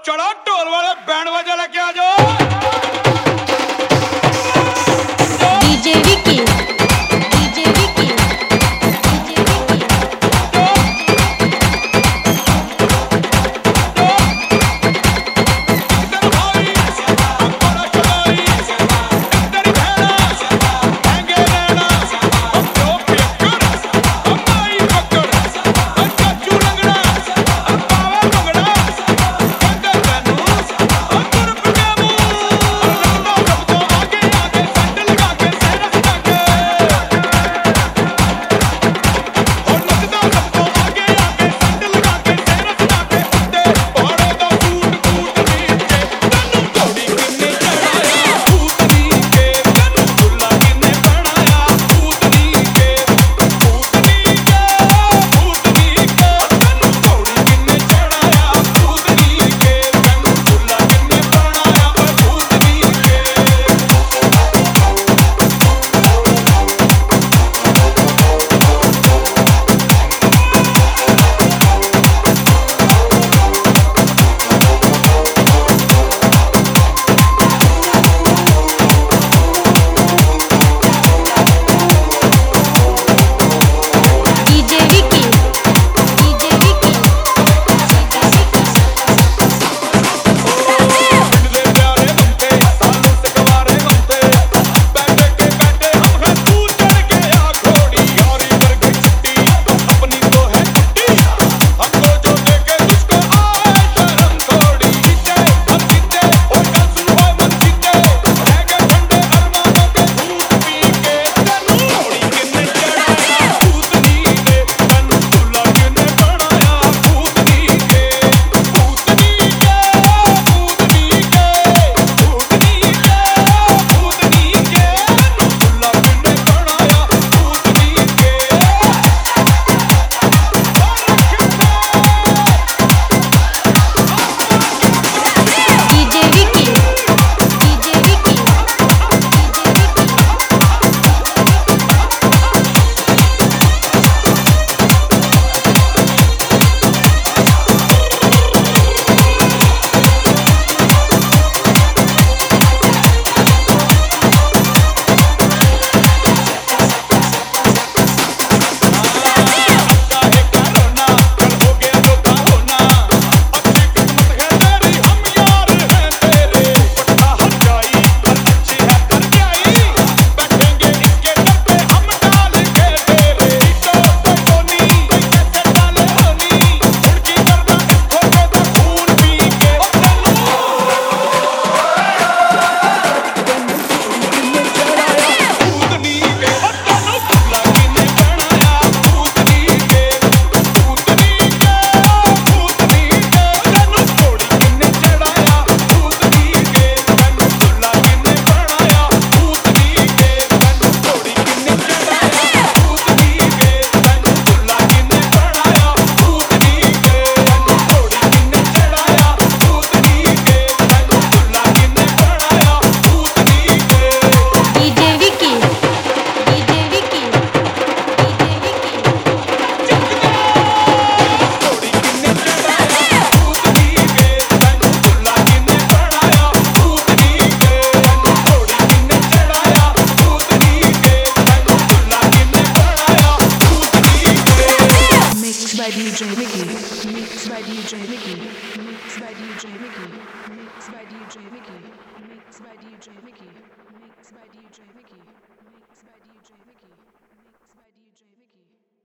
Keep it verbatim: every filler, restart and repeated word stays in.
चढ़ो ढोल वाले बैंड बाजा लेके आ जाओ। DJ Vicky DJ Vicky by D J Vicky. Mixed by D J Vicky. Mixed by D J Vicky. Mixed by D J Vicky. Mixed by D J Vicky. Mixed by D J Vicky. Mixed by D J Vicky.